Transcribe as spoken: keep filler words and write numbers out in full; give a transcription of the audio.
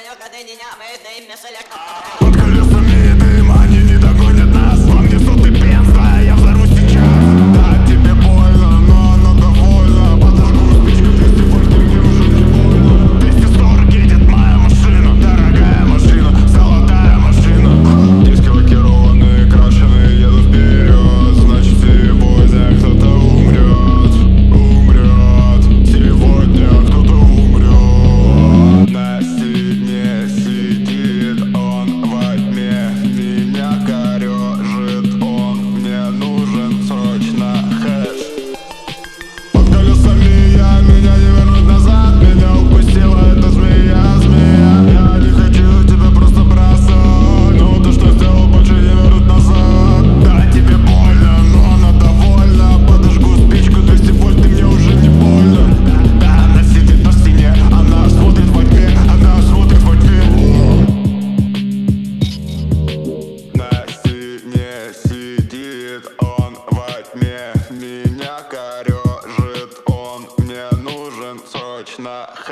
Под колесами дым, они не догонят нас. Вам несут и пензля, я взорвусь сейчас. Да, тебе больно, но оно довольно. Подожгу спичку, двести вольт, и мне уже не больно. двести сорок едет моя машина, дорогая машина, золотая машина. Диски лакированные, крашеные, еду вперед. Значит, сегодня кто-то умрет, умрет. Сегодня кто-то умрет. На стене сидит он во тьме, меня корежит он, мне нужен срочно хэш. Под колесами я, меня не вернуть назад, меня упустила эта змея, змея. Я не хочу тебя просто бросать, но то, что сделал, больше не вернуть назад. Да, тебе больно, но она довольна. Подожгу спичку, двести вольт, и мне уже не больно. Да, она сидит на стене, она смотрит во тьме, она смотрит во тьме. На стене сидит он во тьме, меня корежит он, мне нужен срочно